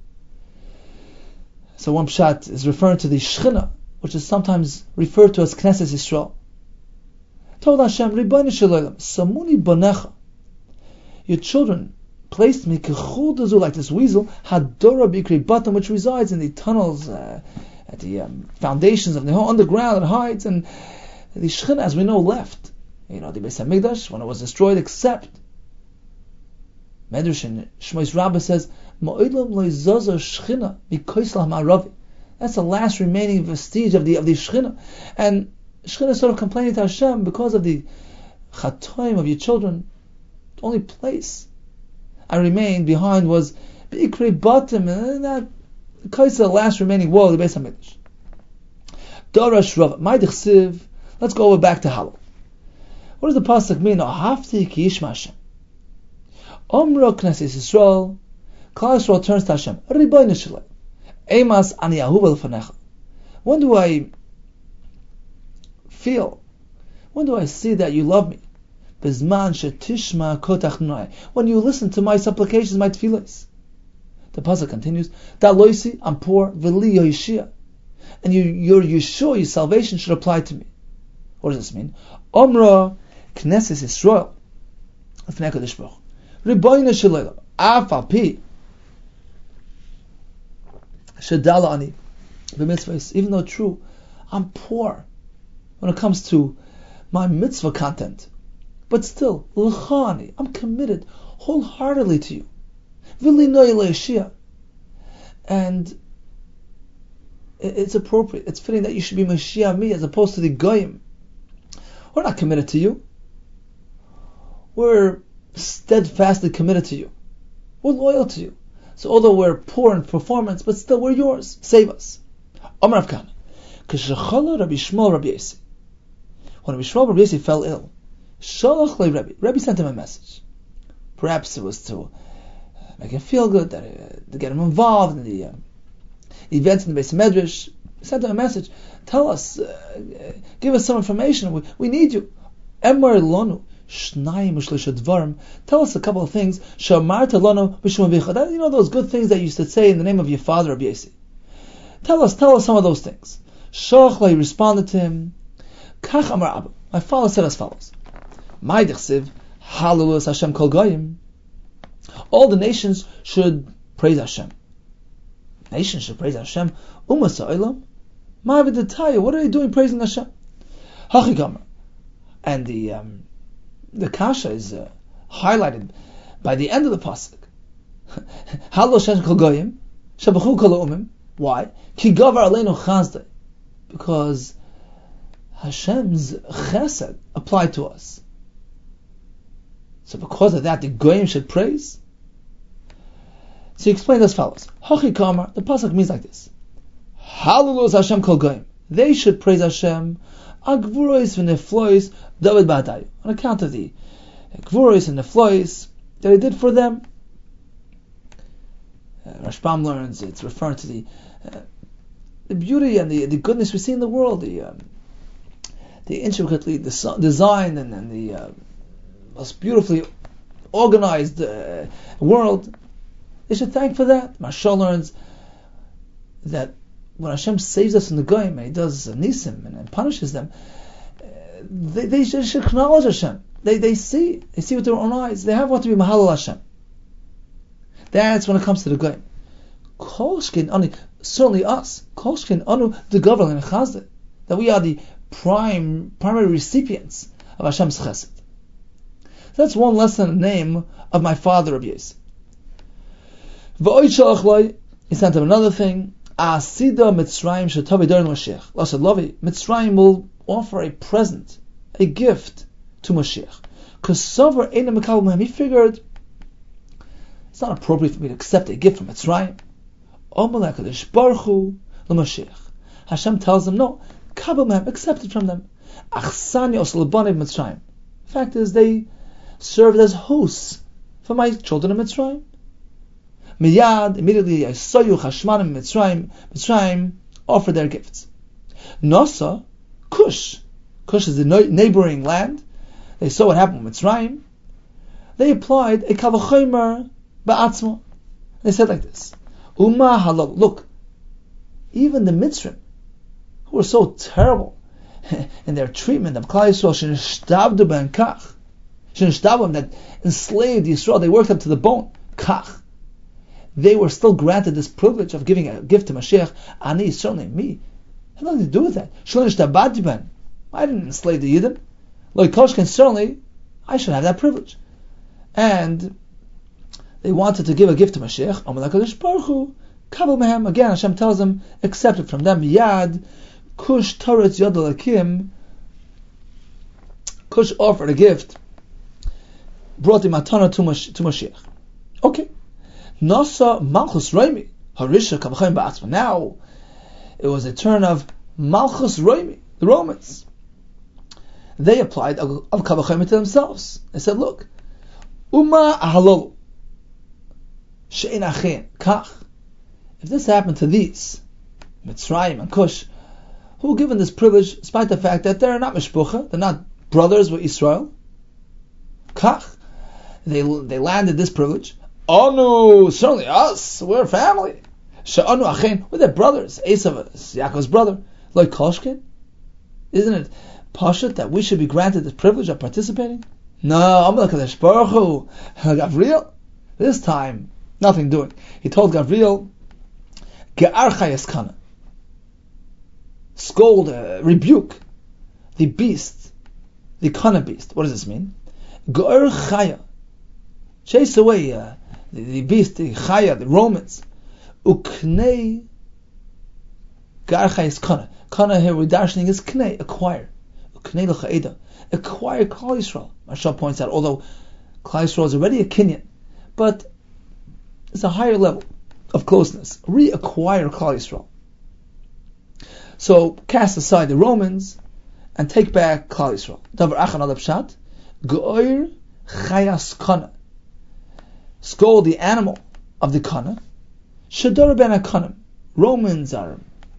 So one pshat is referring to the Shechina, which is sometimes referred to as Knesset Yisrael. Told Hashem, Ribono Shel Olam, Samuni Bonecha. Your children placed me kechul dazu, like this weasel, Hadora Bikri Batam, which resides in the tunnels, at the foundations of the whole underground, it hides, and the Shechina, as we know, left. The Beis HaMikdash, when it was destroyed, except Medrash in Shmois Rabbah says, Ma'olam lo yizaza Shechina mikoisel ha'ma'aravi. That's the last remaining vestige of the Shechina. And Shechina is sort of complaining to Hashem because of the chatoim of your children. The only place I remained behind was B'ikri Batim, and that Kaisa, the last remaining wall of the Beis HaMikdash. Darash Rav, my Dichsiv, let's go over back to Halal. What does the pasuk mean? Ahafti ki yishma Hashem. Omra Knesset Yisrael, Klal Yisrael turns to Hashem. Ribono Shel Olam, Eimas ani ahuva lefanecha. When do I feel? When do I see that you love me? Bizman shetishma kotach noai. When you listen to my supplications, my tefillos. The pasuk continues, Da loisi, I'm poor, v'li yoshia. And your Yeshua, your salvation should apply to me. What does this mean? Omra Knesset Yisrael, Lefnei HaKadosh Baruch Hu. Ribono Shel Olam, af al pi shedala ani b'mitzvahs. Even though true, I'm poor when it comes to my mitzvah content, but still, l'chani, I'm committed wholeheartedly to you. V'li noy le'yeshia, and it's appropriate, it's fitting that you should be Mashiach me as opposed to the goyim. We're not committed to you. We're steadfastly committed to you. We're loyal to you. So although we're poor in performance, but still we're yours. Save us. Amar Rav Kahana, K'shechala Rabbi Shmuel Rabbi Yossi. When Rabbi Shmuel Rabbi Yossi fell ill, Shalach le Rabbi. Rabbi sent him a message. Perhaps it was to make him feel good, to get him involved in the events in the Beis Medrash. He sent him a message. Tell us, give us some information. We need you. Emar lonu. Tell us a couple of things. You know those good things that you used to say in the name of your father, Rabbi Yossi. Tell us some of those things. Shalach responded to him. Kach amar Abba. My father said as follows: My dichsiv halulus Hashem kol goyim. All the nations should praise Hashem. Nations should praise Hashem. Umas ha'olam. Ma v'detaya. What are they doing praising Hashem? Hachikamar. And the kasha is highlighted by the end of the pasuk. Halo Hashem kol goyim, shabachu kol umim. Why? Ki gavar aleinu chazdei. Because Hashem's chesed applied to us. So because of that, the goyim should praise. So he explained as follows. Hachi kamar. The pasuk means like this: Hallelujah Hashem kol goyim. They should praise Hashem. Agvuros v'neflois David ba'adayu, on account of the gvuros and neflois that he did for them. Rashbam learns it's referring to the beauty and the goodness we see in the world, the intricately designed and the most beautifully organized world. They should thank for that. Marshal learns that when Hashem saves us in the Goyim and He does nisim and punishes them, they should acknowledge Hashem. They see with their own eyes. They have what to be Mahalal Hashem. That's when it comes to the Goyim. Certainly us, the government Chazda, that we are the primary recipients of Hashem's Chesed. So that's one lesson in the name of my father Rabbi Yosef. He sent him another thing. Mitzrayim will offer a present, a gift to Mashiach. Because he figured it's not appropriate for me to accept a gift from Mitzrayim. Hashem tells them, no, accept it from them. The fact is, they served as hosts for my children in Mitzrayim. Immediately, Mitzrayim offered their gifts. Nasa, Cush is the neighboring land. They saw what happened with Mitzrayim. They applied a kavachomer ba'atzma. They said like this: Uma halal. Look, even the Mitzrayim, who were so terrible in their treatment of Klal Yisrael, shenishtabdu ben kach, that enslaved Yisrael, they worked up to the bone. Kach. They were still granted this privilege of giving a gift to Mashiach. Ani, certainly me. I had nothing to do with that. I didn't enslave the Yidden. Like Koshkin, certainly I should have that privilege. And they wanted to give a gift to Mashiach. Again, Hashem tells them, accept it from them. Yad, Kush Toretz Yad Lakim. Kush offered a gift, brought the matana to Mashiach. Okay. Nasa Malchus Roimi, Harisha Kavachayim Ba'atzma. Now, it was a turn of Malchus Roimi, the Romans. They applied Al Kavachayim to themselves. They said, look, Uma Ahalol, She'in Achin, Kach. If this happened to these, Mitzrayim and Kush, who were given this privilege, despite the fact that they're not Mishpucha, they're not brothers with Israel, Kach, they landed this privilege. Anu, certainly us, we're family. She'anu achen, we're their brothers. Esav is Yaakov's brother. Like Koshkin, isn't it pashut that we should be granted the privilege of participating? No, Amalek Kadesh Baruch Hu, Gabriel. This time, nothing doing. He told Gabriel, Ge'ar chayas kana, scold, rebuke the beast, the kana beast. What does this mean? Ge'ar chaya, chase away the beast, the chaya, the Romans. Uknei gar chayas kana. Kana here we're dashing is knei, acquire. Uknei l'cha'eda, acquire Klal Yisrael. Marshal points out, although Klal Yisrael is already a Kenyan, but it's a higher level of closeness. Reacquire Klal Yisrael. So cast aside the Romans and take back Klal Yisrael. Davar achan al pshat, go'ir chayas kana. Scold the animal of the kana. Shadar ben akanim. Romans are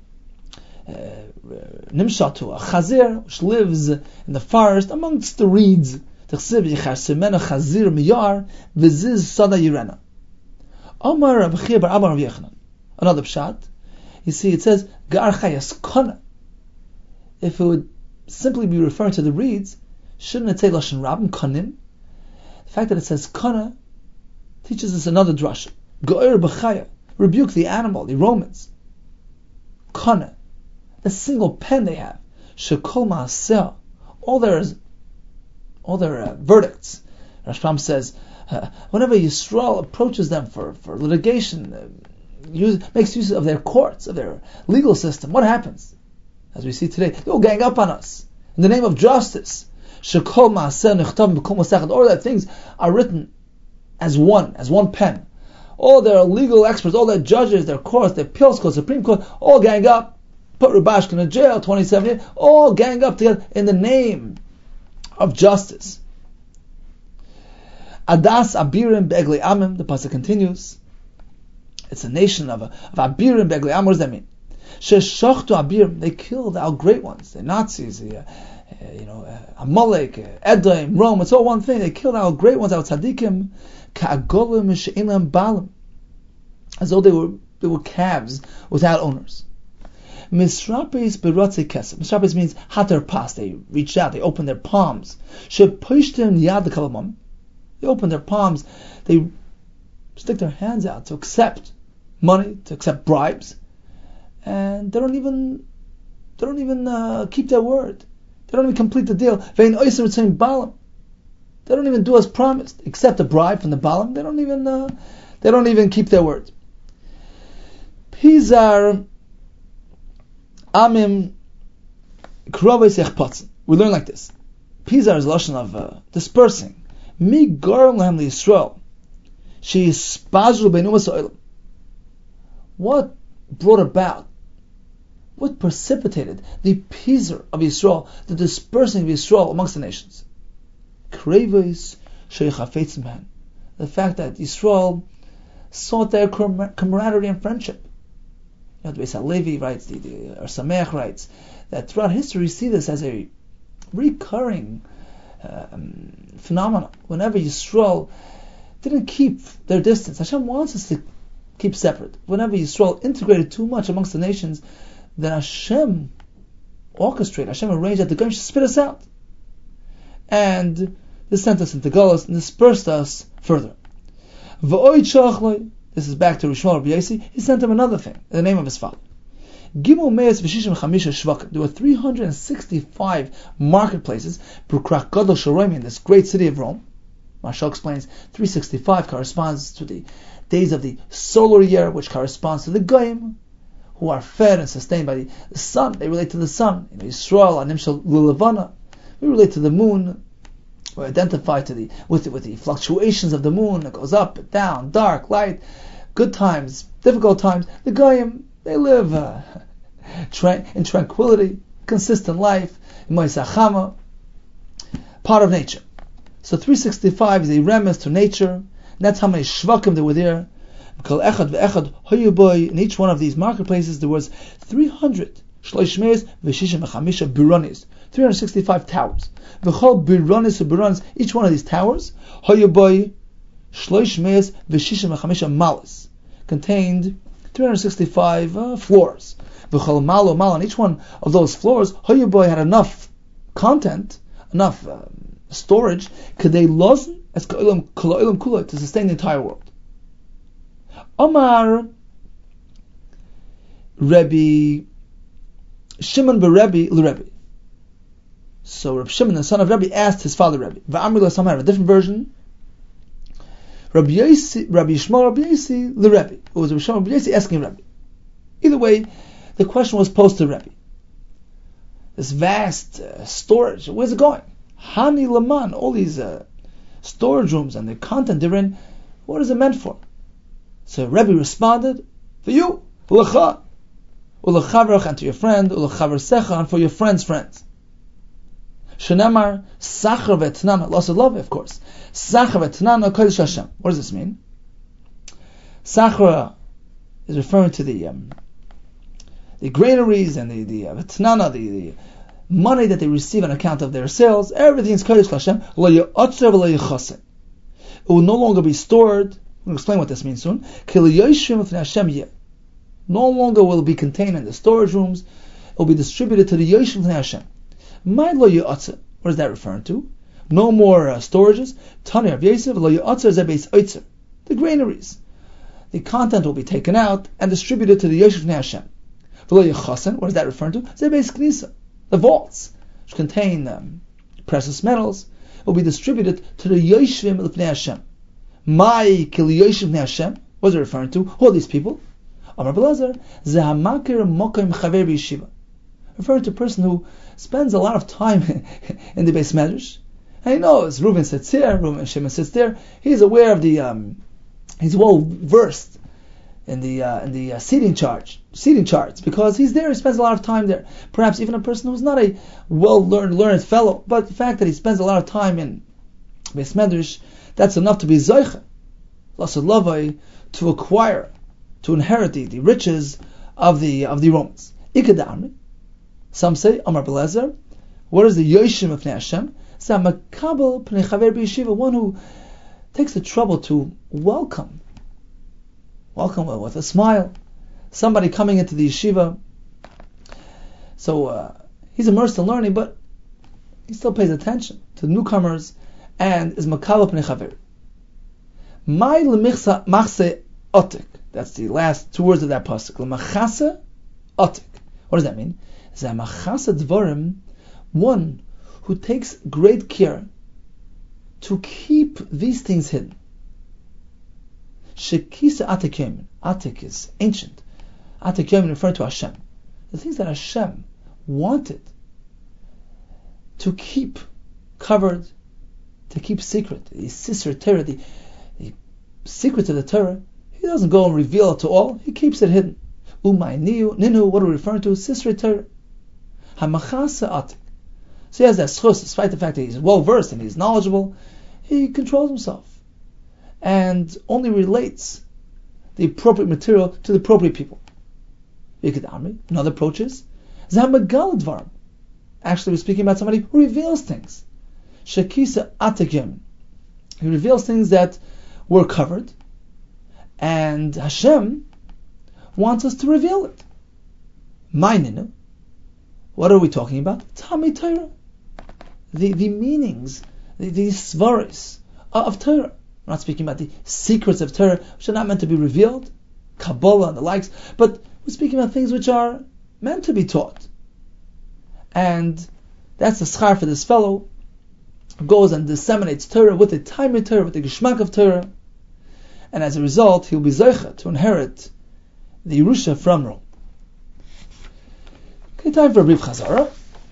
nimshatu, a chazir, which lives in the forest amongst the reeds. T'chsiv yichar semena chazir miyar v'ziz sada yirena. Amar Rabbi Chia bar Abba Rav Yochanan. Another pshat. You see, it says gar chayas kana. If it would simply be referring to the reeds, shouldn't it say lashon rabim kanim? The fact that it says kana teaches us another drasha. Go'er b'chaya, rebuke the animal, the Romans. Kana, the single pen they have. Shekol ma'aseh, all their verdicts. Rashbam says, whenever Yisrael approaches them for litigation, makes use of their courts, of their legal system, what happens? As we see today, they'll gang up on us in the name of justice. Shekol ma'aseh nechtav b'kol masechet, all that things are written as one pen. All their legal experts, all their judges, their courts, their appeals court, Supreme Court, all gang up, put Rubashkin in jail, 27 years, all gang up together in the name of justice. Adas Abirim Be'egli Amim, the pasuk continues. It's a nation of Abirim Be'egli Amim. What does that mean? Sheshachtu abirim, they killed our great ones, the Nazis, Amalek, Edom, Rome. It's all one thing. They killed our great ones, our tzaddikim, ka'agolim she'inam balim, as though they were calves without owners. Misrapes beratze kesef. Misrapes means hater pas. They reached out. They opened their palms. Shepoishtem yad kalamam. They opened their palms. They stick their hands out to accept money, to accept bribes, and they don't even keep their word. They don't even complete the deal. They don't even do as promised, accept a bribe from the Balaam. They don't even keep their word. Pizar Amim Kroves Echpatzen. We learn like this. Pizar is lashon of dispersing. Mi Garam Lahem Yisrael. She is spazru beinumas ha'olam. What brought about? What precipitated the pizar of Yisrael, the dispersing of Yisrael amongst the nations? Kreves sheichafetzim han. The fact that Yisrael sought their camaraderie and friendship. The Beis HaLevi writes, the Or Sameach writes, that throughout history we see this as a recurring phenomenon. Whenever Yisrael didn't keep their distance, Hashem wants us to keep separate. Whenever Yisrael integrated too much amongst the nations, then Hashem orchestrated, Hashem arranged that the Goyim should spit us out. And this sent us into Galus and dispersed us further. This is back to Rishon Rabbi Yossi. He sent him another thing in the name of his father. There were 365 marketplaces in this great city of Rome. Marshall explains 365 corresponds to the days of the solar year, which corresponds to the Goyim, who are fed and sustained by the sun. They relate to the sun. Yisrael, Animshal Lulavana. We relate to the moon. We identify with the fluctuations of the moon. It goes up, down, dark, light, good times, difficult times. The Goyim, they live in tranquility, consistent life, in Moisachama, part of nature. So 365 is a remiss to nature. That's how many shvakim there were there. In each one of these marketplaces there was 365 towers. Each one of these towers contained 365 floors. And each one of those floors had enough content, enough storage, to sustain the entire world. Omar Rebbe Shimon beRebbe l'Rebbe. So Reb Shimon, the son of Rebbe, asked his father Rebbe. V'amri l'samar, a different version. Rabbi Yishmael Rabbi Yossi l'Rebbe. It was Rabbi Shimon Rabbi Yossi asking Rebbe. Either way, the question was posed to Rebbe. This vast storage, where's it going? Hani Laman, all these storage rooms and the content they're in, what is it meant for? So Rebbe responded, for you, u'lecha, u'lechavrach, and to your friend, u'lechavresecha, and for your friend's friends. Shenamar, sachar ve'tnana, loss of love, of course. Sachar ve'tnana, kodesh Hashem. What does this mean? Sachar is referring to the granaries and the tnana, the money that they receive on account of their sales. Everything is kodesh Hashem. Lo ya'otzer v'lo yachaseh. It will no longer be stored. We'll explain what this means soon. No longer will it be contained in the storage rooms. It will be distributed to the Yoshim L'nei Hashem. What is that referring to? No more storages. Tani Rav Yosef lo ya'otzer zebeis oitzer. The granaries. The content will be taken out and distributed to the Yoshim L'nei Hashem. V'lo yachasen. What is that referring to? Zebeis knisa. The vaults, which contain precious metals, will be distributed to the Yoshim L'nei Hashem. My Kiliyoshiv Bnei Hashem, what is it referring to? Who are these people? Amar Belazar, Zehamakir Mokim Chaver B'Yeshiva. Referring to a person who spends a lot of time in the Beis Medrash. And he knows Reuven sits here, Reuven Shimon sits there. He's aware of he's well versed in the seating charts because he's there. He spends a lot of time there. Perhaps even a person who's not a learned fellow, but the fact that he spends a lot of time in Beis Medrash, that's enough to be Zoicha, to acquire, to inherit the riches of the Romans. Ikadamri. Some say Amar Belezer. What is the Yoshim of Hashem? Samakabel Pnei Chaver B'Yeshiva, one who takes the trouble to welcome with a smile somebody coming into the yeshiva. So he's immersed in learning, but he still pays attention to the newcomers and is makabel Pnei Chaver. Mai lemachse otik. That's the last two words of that pasuk. Lemachase otik. What does that mean? Zamachase dvarim, one who takes great care to keep these things hidden. Shekisa atik yomin. Atik is ancient. Atik yomin referring to Hashem. The things that Hashem wanted to keep covered, to keep secret. The Sisr Torah, the secrets of the Torah, he doesn't go and reveal it to all, he keeps it hidden. Umay ninu, what are we referring to? Sisr Torah. Hamachasa atik. So he has that schus, despite the fact that he's well versed and he's knowledgeable, he controls himself and only relates the appropriate material to the appropriate people. Another approach is Zamagal Dvarim. Actually, we're speaking about somebody who reveals things. Shekisa Atakim. He reveals things that were covered, and Hashem wants us to reveal it. Maininu. What are we talking about? Talmid Torah. The meanings, the svaris of Torah. We're not speaking about the secrets of Torah, which are not meant to be revealed, Kabbalah and the likes, but we're speaking about things which are meant to be taught. And that's the schar for this fellow who goes and disseminates Torah with the Talmid Torah, with the Geshmak of Torah, and as a result, he'll be Zeicha to inherit the Yerusha from Rome. Okay, time for a brief Chazara.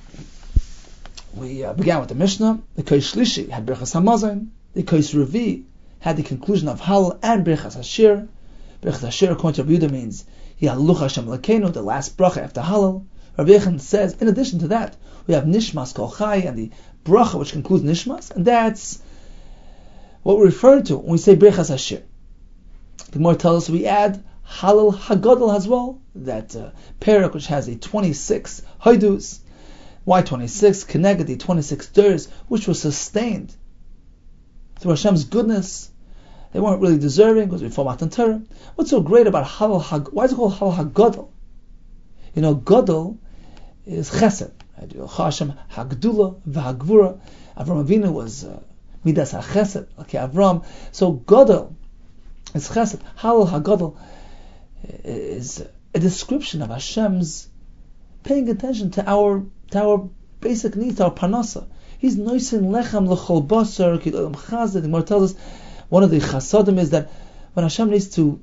We began with the Mishnah. The Kosh Shlishi had Birchas Hamazon. The Kosh Revi had the conclusion of Hal and Birchas Hashir. Birchas Hashir, according to Rabbi Yehuda, means Yahaluch Hashem Lekenu, the last bracha after Halal. Rabbi Yechon says, in addition to that, we have Nishmas Kol Chai and the bracha which concludes Nishmas, and that's what we refer to when we say Birchas Hashir. The Gemara tells us we add Halal Hagadol as well, that parak which has a 26 haidus. Why 26? Keneged the 26 durs, which was sustained through Hashem's goodness. They weren't really deserving because before Matan Torah. What's so great about Halal Hagadol? Why is it called Halal Hagadol? You know, Gadol is Chesed. Hashem Hagdula v'Hagvura. Avram Avinu was Midas HaChesed, like Avram. So Gadol is Chesed. Halal Hagadol is a description of Hashem's paying attention to our basic needs, to our parnasa. He's noisin lechem l'chol basar k'olam chazed. The Gemara tells us one of the chasadim is that when Hashem needs to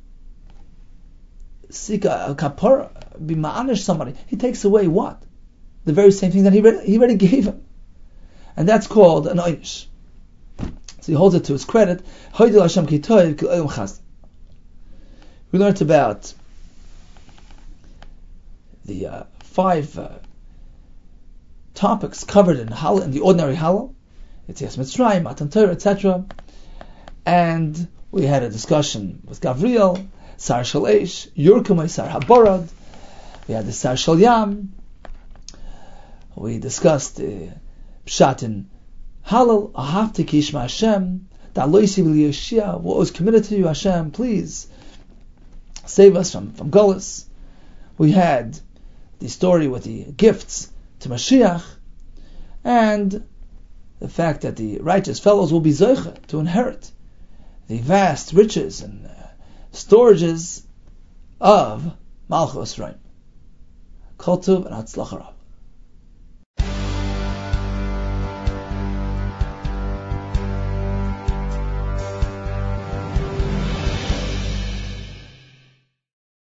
seek a kapara, be ma'anish somebody, he takes away what? The very same thing that he already gave him. And that's called an einish. So he holds it to his credit. Hoydil Hashem ki toiv k'olam chazed. We learned about the 5 topics covered in the ordinary Halal. It's Yetzias Mitzrayim, Matan Torah, etc. And we had a discussion with Gavriel, Sar Shalesh, Yurkumay, Sar Haborad. We had the Sar Shal Yam. We discussed Pshat in Halal, Ahavti ki Yishma Hashem, Da'loisi v'li Yoshia, what was committed to you, Hashem, please save us from Golus. We had the story with the gifts to Mashiach, and the fact that the righteous fellows will be Zoicha to inherit the vast riches and storages of Malchus Reim. Kol Tov and Hatzlacha Rav.